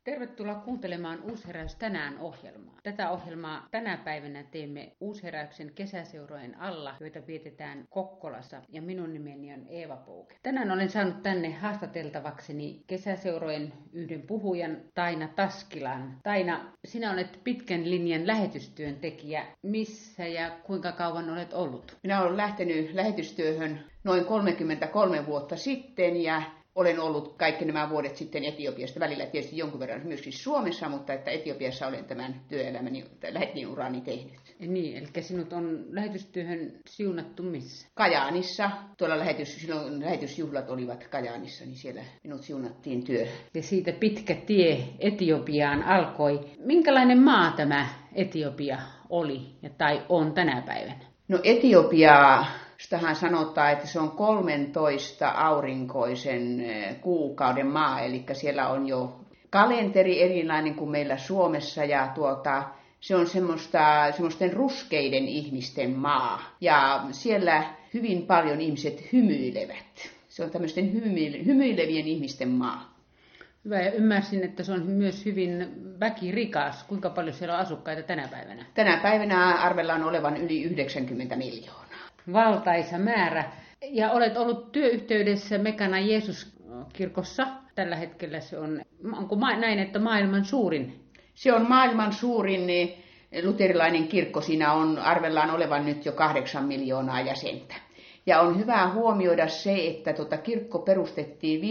Tervetuloa kuuntelemaan Uusheräys tänään ohjelmaa. Tätä ohjelmaa tänä päivänä teemme Uusheräyksen kesäseurojen alla, joita vietetään Kokkolassa, ja minun nimeni on Eeva Pouke. Tänään olen saanut tänne haastateltavakseni kesäseurojen yhden puhujan Taina Taskilan. Taina, sinä olet pitkän linjan lähetystyöntekijä. Missä ja kuinka kauan olet ollut? Minä olen lähtenyt lähetystyöhön noin 33 vuotta sitten ja olen ollut kaikki nämä vuodet sitten Etiopiasta, välillä tietysti jonkun verran myöskin Suomessa, mutta että Etiopiassa olen tämän työelämäni, lähetinurani tehnyt. Niin, eli sinut on lähetystyöhön siunattu missä? Kajaanissa, silloin lähetysjuhlat olivat Kajaanissa, niin siellä minut siunattiin työhön. Ja siitä pitkä tie Etiopiaan alkoi. Minkälainen maa tämä Etiopia oli tai on tänä päivänä? No Etiopiastahan sanotaan, että se on 13 aurinkoisen kuukauden maa, eli siellä on jo kalenteri erilainen kuin meillä Suomessa ja se on semmoisten ruskeiden ihmisten maa ja siellä hyvin paljon ihmiset hymyilevät. Se on tämmöisten hymyilevien ihmisten maa. Hyvä, ja ymmärsin, että se on myös hyvin väkirikas. Kuinka paljon siellä on asukkaita tänä päivänä? Tänä päivänä arvellaan olevan yli 90 miljoonaa. Valtaisa määrä. Ja olet ollut työyhteydessä Mekana Jeesus-kirkossa. Tällä hetkellä se onko näin, että maailman suurin? Se on maailman suurin luterilainen kirkko. Siinä arvellaan olevan nyt jo 8 miljoonaa jäsentä. Ja on hyvä huomioida se, että kirkko perustettiin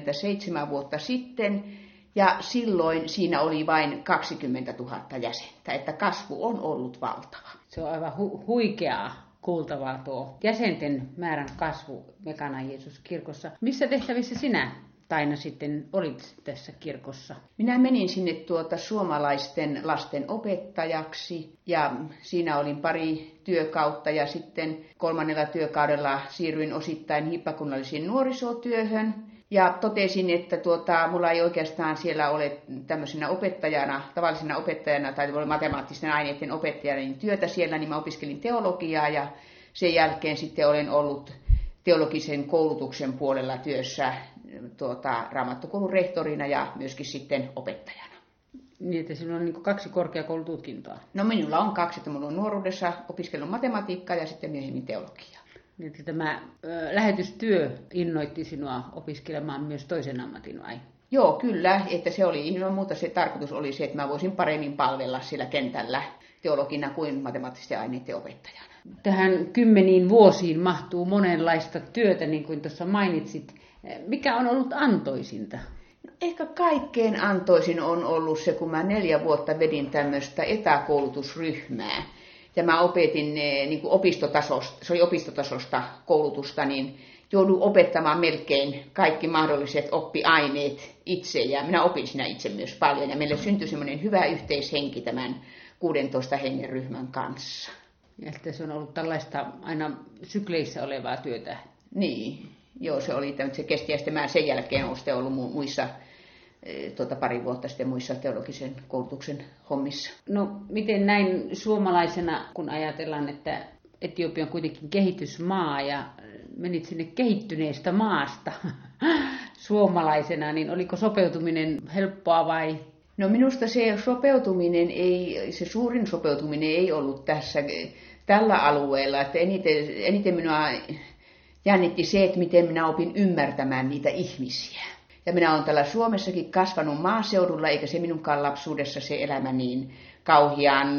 57 vuotta sitten ja silloin siinä oli vain 20 000 jäsentä, että kasvu on ollut valtava. Se on aivan huikeaa kuultavaa tuo jäsenten määrän kasvu Mekana Jeesus-kirkossa. Missä tehtävissä sinä, Taina, sitten olit tässä kirkossa? Minä menin sinne suomalaisten lasten opettajaksi ja siinä olin pari työkautta ja sitten 3. työkaudella siirryin osittain hiippakunnalliseen nuorisotyöhön. Ja totesin, että mulla ei oikeastaan siellä ole tämmöisenä opettajana, tavallisena opettajana tai matemaattisten aineiden opettajana niin työtä siellä, niin mä opiskelin teologiaa ja sen jälkeen sitten olen ollut teologisen koulutuksen puolella työssä Raamattokoulun rehtorina ja myöskin sitten opettajana. Niin, että sinulla on 2 korkeakoulututkintoa. No minulla on 2, että minulla on nuoruudessa opiskellut matematiikkaa ja sitten myöhemmin teologiaa. Niin, että tämä lähetystyö innoitti sinua opiskelemaan myös toisen ammatin vai? Joo, kyllä, että se oli ilman muuta se tarkoitus oli se, että mä voisin paremmin palvella sillä kentällä teologina kuin matemaattisten aineiden opettajana. Tähän 10 vuosiin mahtuu monenlaista työtä, niin kuin tuossa mainitsit. Mikä on ollut antoisinta? No, ehkä kaikkein antoisin on ollut se, kun mä 4 vuotta vedin tämmöistä etäkoulutusryhmää. Ja mä opetin opistotasosta, se oli opistotasosta koulutusta, niin jouduin opettamaan melkein kaikki mahdolliset oppiaineet itse. Ja minä opin siinä itse myös paljon. Ja meille syntyi semmoinen hyvä yhteishenki tämän 16 hengen ryhmän kanssa. Ja että se on ollut tällaista aina sykleissä olevaa työtä. Niin, joo, se oli se kesti ja sitten mä sen jälkeen olen sitten ollut muissa pari vuotta sitten muissa teologisen koulutuksen hommissa. No miten näin suomalaisena, kun ajatellaan, että Etiopia on kuitenkin kehitysmaa ja menit sinne kehittyneestä maasta suomalaisena, niin oliko sopeutuminen helppoa vai? No minusta se suurin sopeutuminen ei ollut tällä alueella, että eniten minua jännitti se, että miten minä opin ymmärtämään niitä ihmisiä. Ja minä olen täällä Suomessakin kasvanut maaseudulla, eikä se minunkaan lapsuudessa se elämä niin kauhean,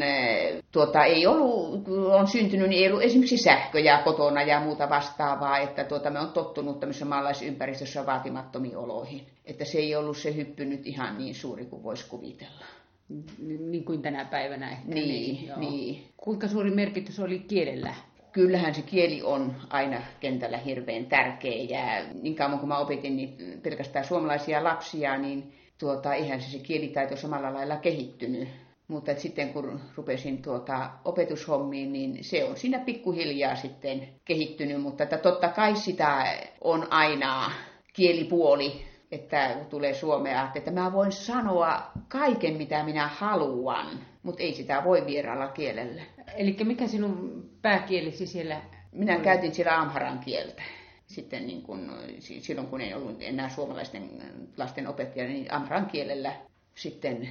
on syntynyt, niin ei ollut esimerkiksi sähköjä kotona ja muuta vastaavaa, että me on tottunut tämmöisessä maalaisympäristössä vaatimattomiin oloihin. Että se ei ollut se hyppy nyt ihan niin suuri kuin voisi kuvitella. Niin kuin tänä päivänä ehkä. Niin. Kuinka suuri merkitys oli kielellä? Kyllähän se kieli on aina kentällä hirveän tärkeä ja niin kauan kun mä opetin niin pelkästään suomalaisia lapsia, niin eihän se kielitaito samalla lailla kehittynyt. Mutta sitten kun rupesin opetushommiin, niin se on siinä pikkuhiljaa sitten kehittynyt, mutta että totta kai sitä on aina kielipuoli, että tulee suomea, että mä voin sanoa kaiken mitä minä haluan, mutta ei sitä voi vieraalla kielellä. Eli mikä sinun pääkielisi siellä? Minä käytin siellä amharan kieltä. Sitten silloin kun ei ollut enää suomalaisten lasten opettaja, niin amharan kielellä sitten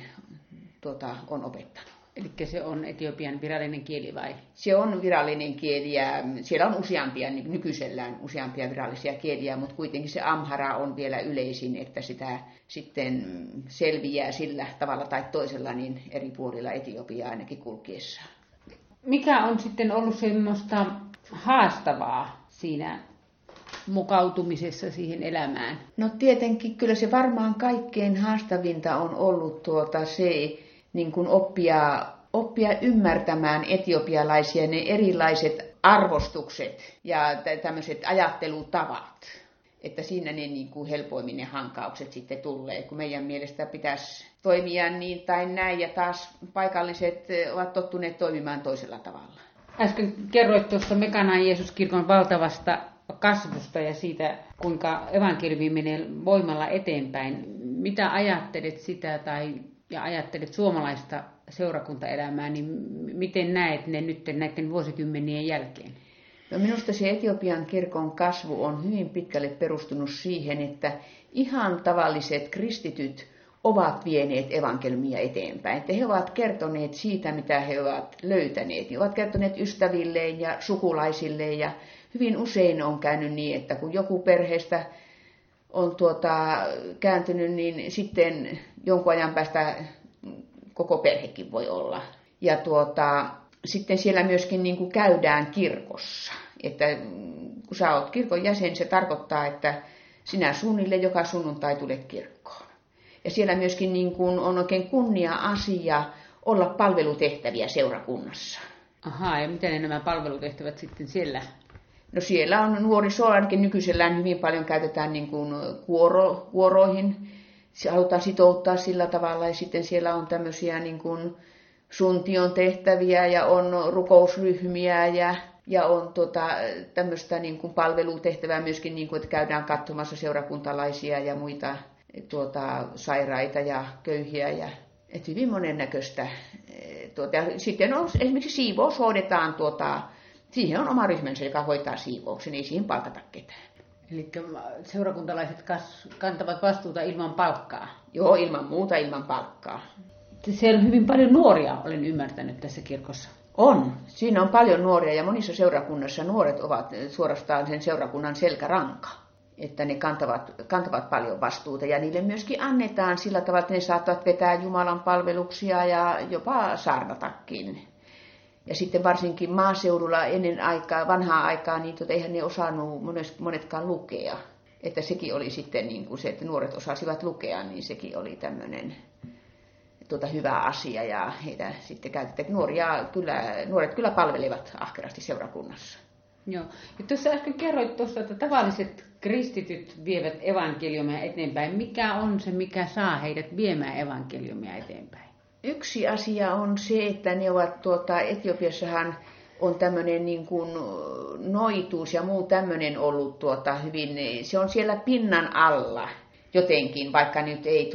on opettanut. Eli se on Etiopian virallinen kieli vai? Se on virallinen kieli ja siellä on nykyisellään useampia virallisia kieliä, mutta kuitenkin se amhara on vielä yleisin, että sitä sitten selviää sillä tavalla tai toisella niin eri puolilla Etiopiaa ainakin kulkiessaan. Mikä on sitten ollut semmoista haastavaa siinä mukautumisessa siihen elämään? No tietenkin kyllä se varmaan kaikkein haastavinta on ollut se niin kuin oppia ymmärtämään etiopialaisia ne erilaiset arvostukset ja tämmöiset ajattelutavat. Että siinä ne niin kuin helpoimmin ne hankaukset sitten tulee, kun meidän mielestä pitäisi toimia niin tai näin ja taas paikalliset ovat tottuneet toimimaan toisella tavalla. Äsken kerroit tuosta Mekanaan Jeesuskirkon valtavasta kasvusta ja siitä, kuinka evankeliumi menee voimalla eteenpäin. Mitä ajattelet sitä ja ajattelet suomalaista seurakuntaelämää, niin miten näet ne nyt näiden vuosikymmenien jälkeen? No minusta se Etiopian kirkon kasvu on hyvin pitkälle perustunut siihen, että ihan tavalliset kristityt ovat vieneet evankeliumia eteenpäin. Että he ovat kertoneet siitä, mitä he ovat löytäneet. He ovat kertoneet ystävilleen ja sukulaisilleen ja hyvin usein on käynyt niin, että kun joku perheestä on kääntynyt, niin sitten jonkun ajan päästä koko perhekin voi olla. Ja sitten siellä myöskin niin kuin käydään kirkossa. Että kun sä oot kirkon jäsen, se tarkoittaa, että sinä suunnilleen joka sunnuntai tulet kirkkoon. Ja siellä myöskin niin kuin on oikein kunnia-asia olla palvelutehtäviä seurakunnassa. Ahaa, ja miten nämä palvelutehtävät sitten siellä? No siellä on nuorisoa, ainakin nykyisellään hyvin paljon käytetään niin kuin kuoroihin. Halutaan sitouttaa sillä tavalla ja sitten siellä on tämmöisiä niin kuin suntion tehtäviä ja on rukousryhmiä ja on tämmöistä niin kuin palvelutehtävää myöskin, niin kuin, että käydään katsomassa seurakuntalaisia ja muita sairaita ja köyhiä ja että hyvin monennäköistä. Sitten on esimerkiksi siivous hoidetaan, siihen on oma ryhmänsä, joka hoitaa siivouksen, ei siihen palkata ketään. Eli seurakuntalaiset kantavat vastuuta ilman palkkaa? Joo, ilman muuta, ilman palkkaa. Siellä on hyvin paljon nuoria, olen ymmärtänyt tässä kirkossa. On. Siinä on paljon nuoria ja monissa seurakunnassa nuoret ovat suorastaan sen seurakunnan selkäranka. Että ne kantavat paljon vastuuta ja niille myöskin annetaan sillä tavalla, että ne saattavat vetää Jumalan palveluksia ja jopa saarnatakin. Ja sitten varsinkin maaseudulla ennen vanhaa aikaa, niin eihän ne osannut monetkaan lukea. Että sekin oli sitten niin kuin se, että nuoret osasivat lukea, niin sekin oli tämmöinen hyvä asia. Ja heitä sitten käytetään. Nuoret kyllä palvelevat ahkerasti seurakunnassa. Joo. Ja tuossa äsken kerroit tuossa, että tavalliset kristityt vievät evankeliumia eteenpäin. Mikä on se, mikä saa heidät viemään evankeliumia eteenpäin? Yksi asia on se, että ne ovat Etiopiassahan on tämmöinen niin kuin noituus ja muu tämmöinen ollut hyvin, se on siellä pinnan alla jotenkin, vaikka nyt ei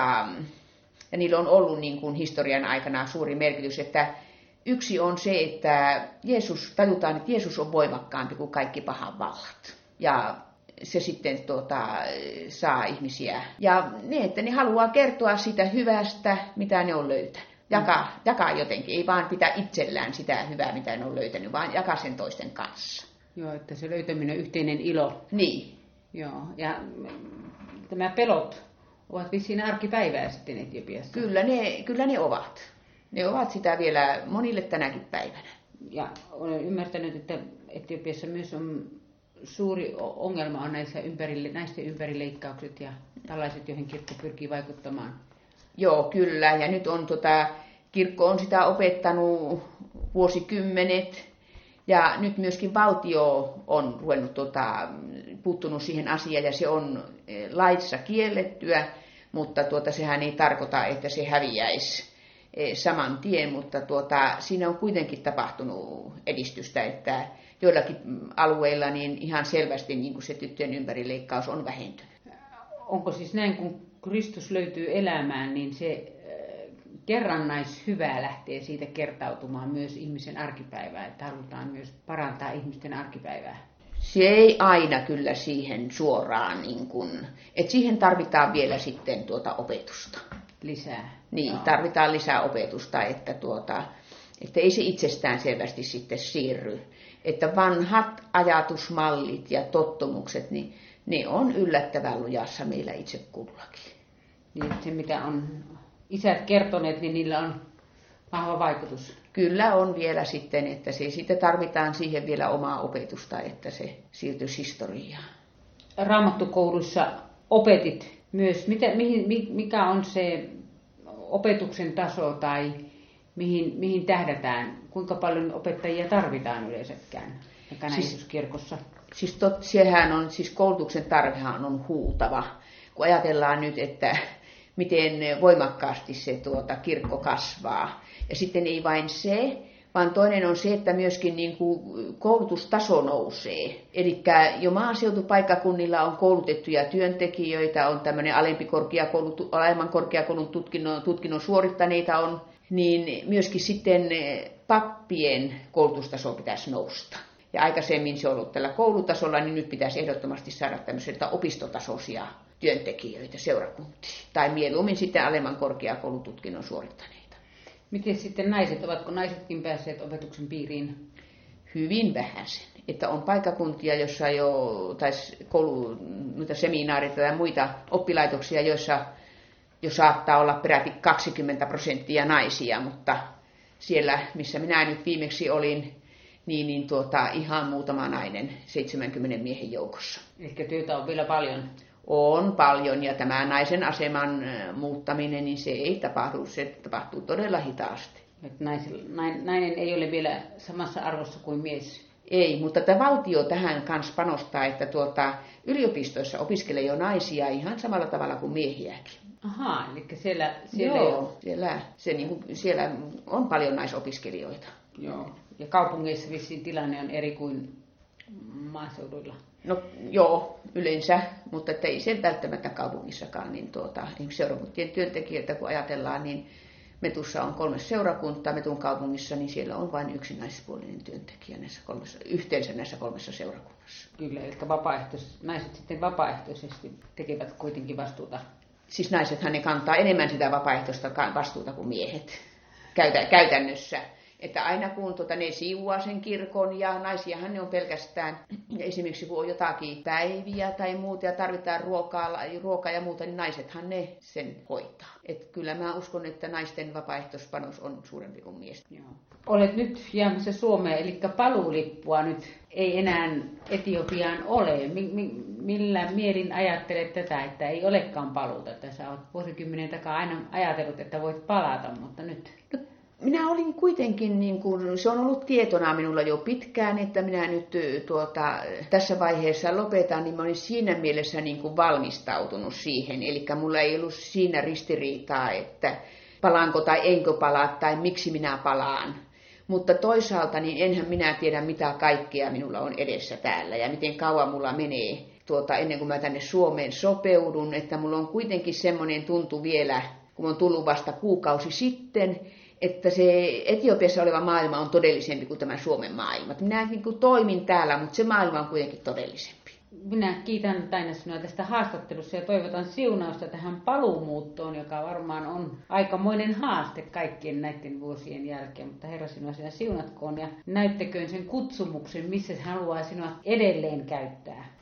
ja niillä on ollut niin kuin historian aikana suuri merkitys, että yksi on se, että tajutaan, että Jeesus on voimakkaampi kuin kaikki pahan vallat. Ja se sitten saa ihmisiä. Ja että ne haluaa kertoa sitä hyvästä, mitä ne on löytänyt. Jakaa jotenkin, ei vaan pitää itsellään sitä hyvää, mitä ne on löytänyt, vaan jakaa sen toisten kanssa. Joo, että se löytäminen on yhteinen ilo. Niin. Joo, ja nämä pelot ovat vissiin arkipäivää sitten Etiopiassa. Kyllä ne ovat. Ne ovat sitä vielä monille tänäkin päivänä. Ja olen ymmärtänyt, että Etiopiassa myös on suuri ongelma on näisten ympärileikkaukset ja tällaiset, joihin kirkko pyrkii vaikuttamaan. Joo, kyllä. Ja nyt on kirkko on sitä opettanut vuosikymmenet. Ja nyt myöskin valtio on ruvennut puuttunut siihen asiaan ja se on laissa kiellettyä, mutta sehän ei tarkoita, että se häviäisi saman tien, mutta siinä on kuitenkin tapahtunut edistystä, että joillakin alueilla niin ihan selvästi niin kuin se tyttöjen ympärileikkaus on vähentynyt. Onko siis näin, kun Kristus löytyy elämään, niin se kerrannaishyvää lähtee siitä kertautumaan myös ihmisen arkipäivää, että halutaan myös parantaa ihmisten arkipäivää? Se ei aina kyllä siihen suoraan, että siihen tarvitaan vielä sitten opetusta. lisää. Niin, tarvitaan lisää opetusta, että ei se itsestään selvästi sitten siirry. Että vanhat ajatusmallit ja tottumukset, niin ne on yllättävän lujassa meillä itse kullakin. Niin, se mitä on isät kertoneet, niin niillä on vahva vaikutus. Kyllä on vielä sitten, että sitten tarvitaan siihen vielä omaa opetusta, että se siirtyisi historiaan. Raamattukouluissa opetit myös, mikä on se opetuksen taso tai mihin tähdätään, kuinka paljon opettajia tarvitaan yleensäkään Jeesuskirkossa? Siis koulutuksen tarvehan on huutava, kun ajatellaan nyt, että miten voimakkaasti se kirkko kasvaa. Ja sitten ei vain se, vaan toinen on se, että myöskin niin kuin koulutustaso nousee. Eli jo maaseutupaikkakunnilla on koulutettuja työntekijöitä, on tämmöinen alemman korkeakoulun tutkinnon suorittaneita on, niin myöskin sitten pappien koulutustaso pitäisi nousta. Ja aikaisemmin se on ollut tällä koulutasolla, niin nyt pitäisi ehdottomasti saada tämmöisiä opistotasoisia työntekijöitä seurakuntiin. Tai mieluummin sitten alemman korkeakoulun tutkinnon suorittaneita. Miten sitten naiset, ovatko naisetkin päässeet opetuksen piiriin? Hyvin vähäisen. Että on paikkakuntia, joissa noita seminaareita tai muita oppilaitoksia, joissa jo saattaa olla peräti 20% naisia, mutta siellä, missä minä nyt viimeksi olin, niin ihan muutama nainen 70 miehen joukossa. Eli työtä on vielä paljon? On paljon, ja tämä naisen aseman muuttaminen, niin se ei tapahdu, se tapahtuu todella hitaasti. Nainen ei ole vielä samassa arvossa kuin mies? Ei, mutta tämä valtio tähän kanssa panostaa, että yliopistoissa opiskelee jo naisia ihan samalla tavalla kuin miehiäkin. Ahaa, eli siellä joo, siellä on paljon naisopiskelijoita. Joo, ja kaupungeissa vissiin tilanne on eri kuin maaseuduilla. No joo, yleensä, mutta että ei sen välttämättä kaupungissakaan. Niin seurakuntien työntekijöitä kun ajatellaan, niin Metussa on 3 seurakuntaa, Metun kaupungissa, niin siellä on vain yksi naispuolinen työntekijä yhteensä näissä 3 seurakunnassa. Kyllä, eli naiset sitten vapaaehtoisesti tekevät kuitenkin vastuuta. Siis naisethan ne kantaa enemmän sitä vapaaehtoista vastuuta kuin miehet käytännössä. Että aina kun ne siivoaa sen kirkon ja naisiahan ne on pelkästään, esimerkiksi kun on jotakin päiviä tai muuta ja tarvitaan ruokaa ja muuta, niin naisethan ne sen hoitaa. Että kyllä mä uskon, että naisten vapaaehtoispanos on suurempi kuin miesten. Joo. Olet nyt jäämässä Suomeen, eli paluulippua nyt ei enää Etiopiaan ole. Millä mielin ajattelet tätä, että ei olekaan paluuta? Että sä oot vuosikymmenen takaa aina ajatellut, että voit palata, mutta nyt... Minä olin kuitenkin, se on ollut tietona minulla jo pitkään, että minä nyt tässä vaiheessa lopetan, niin mä olin siinä mielessä valmistautunut siihen. Eli mulla ei ollut siinä ristiriitaa, että palaanko tai enkö palaa tai miksi minä palaan. Mutta toisaalta niin enhän minä tiedä mitä kaikkea minulla on edessä täällä ja miten kauan mulla menee ennen kuin mä tänne Suomeen sopeudun. Että mulla on kuitenkin semmoinen tuntu vielä, kun on tullut vasta kuukausi sitten, että se Etiopiassa oleva maailma on todellisempi kuin tämä Suomen maailma. Minä toimin täällä, mutta se maailma on kuitenkin todellisempi. Minä kiitän Taina sinua tästä haastattelusta ja toivotan siunausta tähän paluumuuttoon, joka varmaan on aikamoinen haaste kaikkien näiden vuosien jälkeen. Mutta Herra sinua siinä siunatkoon ja näyttäköön sen kutsumuksen, missä hän haluaa sinua edelleen käyttää.